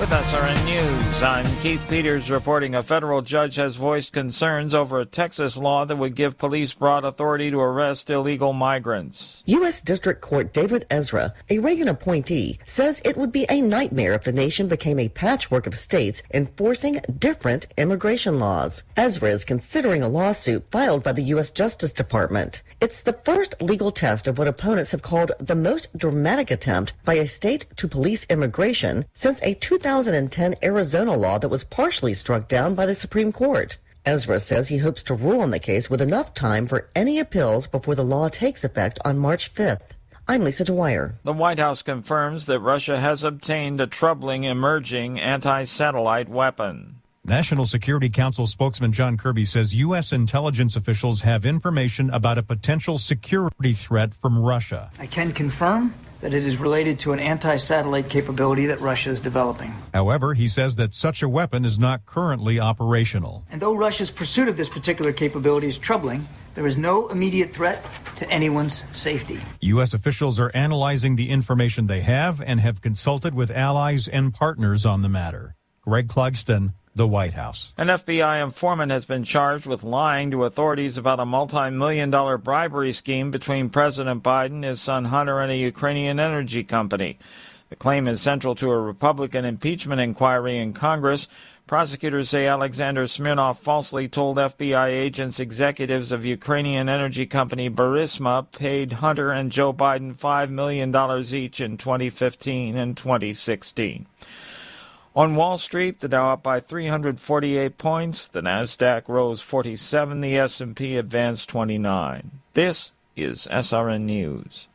With SRN News, I'm Keith Peters reporting a federal judge has voiced concerns over a Texas law that would give police broad authority to arrest illegal migrants. U.S. District Court David Ezra, a Reagan appointee, says it would be a nightmare if the nation became a patchwork of states enforcing different immigration laws. Ezra is considering a lawsuit filed by the U.S. Justice Department. It's the first legal test of what opponents have called the most dramatic attempt by a state to police immigration since a 2010 Arizona law that was partially struck down by the Supreme Court. Ezra says he hopes to rule on the case with enough time for any appeals before the law takes effect on March 5th. I'm Lisa Dwyer. The White House confirms that Russia has obtained a troubling emerging anti-satellite weapon. National Security Council spokesman John Kirby says U.S. intelligence officials have information about a potential security threat from Russia. I can confirm that it is related to an anti-satellite capability that Russia is developing. However, he says that such a weapon is not currently operational. And though Russia's pursuit of this particular capability is troubling, there is no immediate threat to anyone's safety. U.S. officials are analyzing the information they have and have consulted with allies and partners on the matter. Greg Clugston, the White House. An FBI informant has been charged with lying to authorities about a multi-million-dollar bribery scheme between President Biden, his son Hunter, and a Ukrainian energy company. The claim is central to a Republican impeachment inquiry in Congress. Prosecutors say Alexander Smirnov falsely told FBI agents executives of Ukrainian energy company Burisma paid Hunter and Joe Biden $5 million each in 2015 and 2016. On Wall Street, the Dow up by 348 points, the Nasdaq rose 47, the S&P advanced 29. This is SRN News.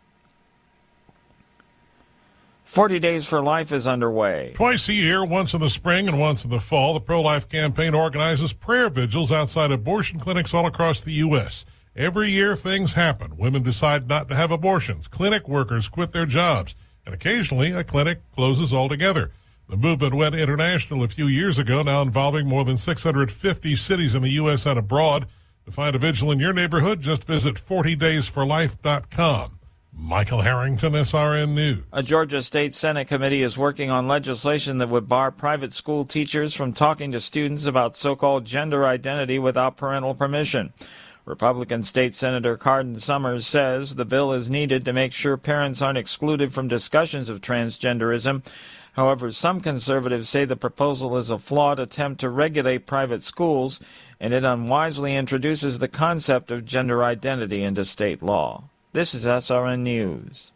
40 Days for Life is underway. Twice a year, once in the spring and once in the fall, the Pro-Life campaign organizes prayer vigils outside abortion clinics all across the U.S. Every year, things happen. Women decide not to have abortions. Clinic workers quit their jobs. And occasionally, a clinic closes altogether. The movement went international a few years ago, now involving more than 650 cities in the U.S. and abroad. To find a vigil in your neighborhood, just visit 40daysforlife.com. Michael Harrington, SRN News. A Georgia State Senate committee is working on legislation that would bar private school teachers from talking to students about so-called gender identity without parental permission. Republican State Senator Cardin Summers says the bill is needed to make sure parents aren't excluded from discussions of transgenderism. However, some conservatives say the proposal is a flawed attempt to regulate private schools, and it unwisely introduces the concept of gender identity into state law. This is SRN News.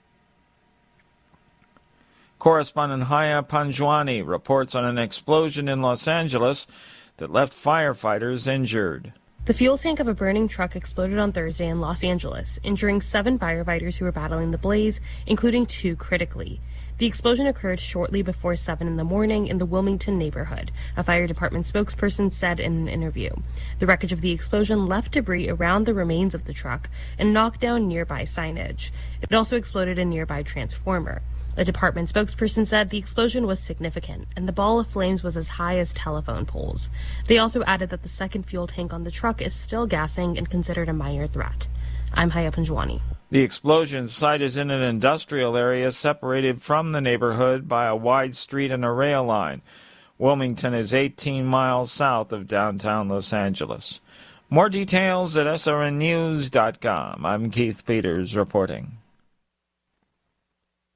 Correspondent Haya Panjwani reports on an explosion in Los Angeles that left firefighters injured. The fuel tank of a burning truck exploded on Thursday in Los Angeles, injuring 7 firefighters who were battling the blaze, including 2 critically. The explosion occurred shortly before 7 in the morning in the Wilmington neighborhood, a fire department spokesperson said in an interview. The wreckage of the explosion left debris around the remains of the truck and knocked down nearby signage. It also exploded a nearby transformer. A department spokesperson said the explosion was significant and the ball of flames was as high as telephone poles. They also added that the second fuel tank on the truck is still gassing and considered a minor threat. I'm Haya Panjwani. The explosion site is in an industrial area separated from the neighborhood by a wide street and a rail line. Wilmington is 18 miles south of downtown Los Angeles. More details at srnnews.com. I'm Keith Peters reporting.